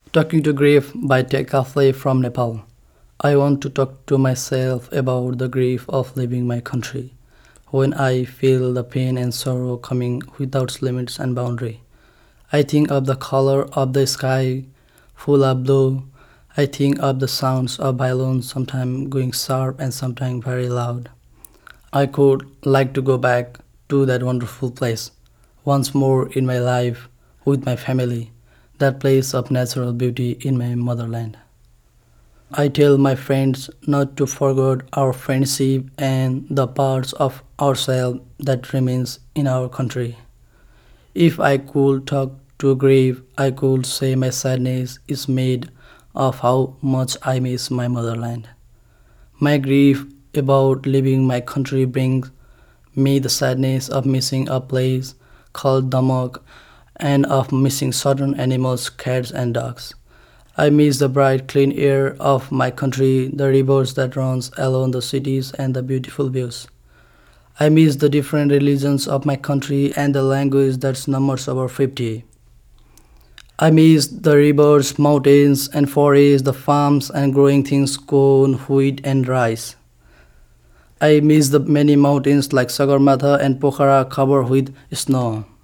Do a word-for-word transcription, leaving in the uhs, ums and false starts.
Talking to Grief by Tek Kafle from Nepal. I want to talk to myself about the grief of leaving my country. When I feel the pain and sorrow coming without limits and boundary, I think of the color of the sky, full of blue. I think of the sounds of violins, sometimes going sharp and sometimes very loud. I could like to go back to that wonderful place once more in my life with my family, that place of natural beauty in my motherland. I tell my friends not to forget our friendship and the parts of ourselves that remains in our country. If I could talk to grief, I could say my sadness is made of how much I miss my motherland. My grief about leaving my country brings me the sadness of missing a place called Damak and of missing certain animals, cats and dogs. I miss the bright, clean air of my country, the rivers that runs along the cities, and the beautiful views. I miss the different religions of my country and the language that's numbers over fifty. I miss the rivers, mountains, and forests, the farms and growing things corn, wheat, and rice. I miss the many mountains like Sagarmatha and Pokhara covered with snow.